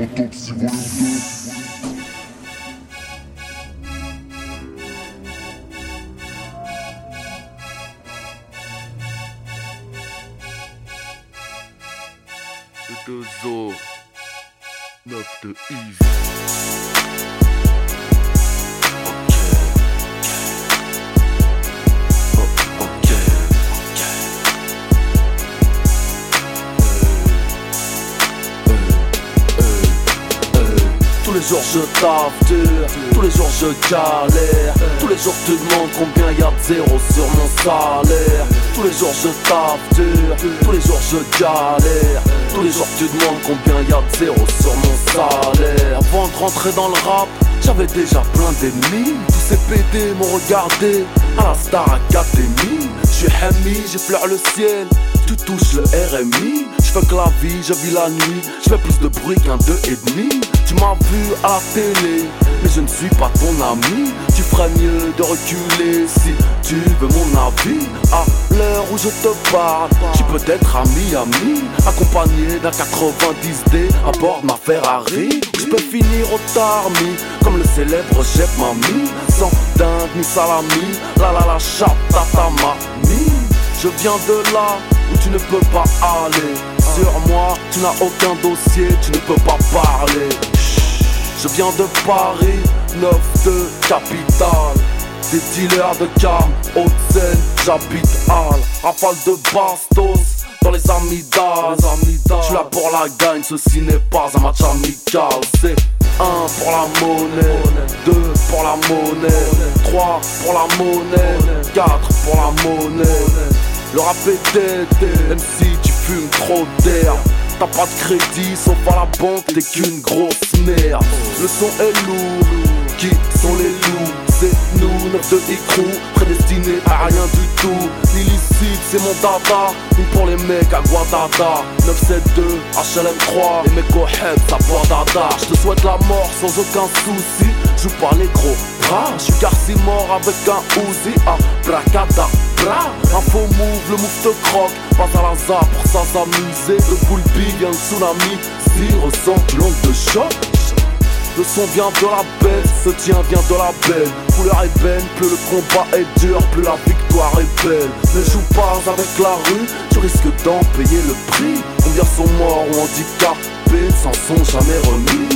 Autopsie volume 2. De Zo 9 de Yves. Tous les jours je taffe dur, tous les jours je galère. Tous les jours tu demandes combien y'a de zéro sur mon salaire. Tous les jours je taffe dur, tous les jours je galère. Tous les jours tu demandes combien y'a de zéro sur mon salaire. Avant de rentrer dans le rap, j'avais déjà plein d'ennemis. Tous ces PD m'ont regardé à la Star Academy. J'suis Hami, j'effleure le ciel, tu touches le RMI. J'fais que la vie, je vis la nuit, j'fais plus de bruit qu'un 2,5. Tu m'as vu à la télé, mais je ne suis pas ton ami. Tu ferais mieux de reculer si tu veux mon avis. À l'heure où je te parle, j'suis peut-être à Miami, accompagné d'un 90D à bord de ma Ferrari. J'peux finir au tarmi, comme le célèbre chef Mami. Sans dinde ni salami, la chape ta mamie. Je viens de là où tu ne peux pas aller. Sur moi, tu n'as aucun dossier, tu ne peux pas parler. Je viens de Paris, 9 de capitale. Des dealers de cam, Haute-Seine, j'habite Halle. Rafale de bastos dans les amygdales. Je suis là pour la gagne, ceci n'est pas un match amical. C'est 1 pour la monnaie, 2 pour la monnaie, 3 pour la monnaie, 4 pour la monnaie. Le rap est dead, même si tu fumes trop d'air. T'as pas de crédit, sauf à la banque, t'es qu'une grosse merde. Le son est lourd, qui sont les loups? C'est nous, 9 de écrou, prédestinés à rien du tout. L'illicite, c'est mon dada, une pour les mecs à Guadada. 972, HLM 3, les mecs au head, ça boit dada. J'te souhaite la mort sans aucun souci, joue pas les gros bras. J'suis Garci mort avec un Uzi, bracada. Un faux move, le move te croque. Pas à l'hasard pour ça s'amuser. Le bull big, un tsunami. Si ressent l'onde de choc. Le son vient de la bête, le tien vient de la belle. Couleur est belle, plus le combat est dur, plus la victoire est belle. Ne joue pas avec la rue, tu risques d'en payer le prix. Combien sont morts ou handicapés, s'en sont jamais remis.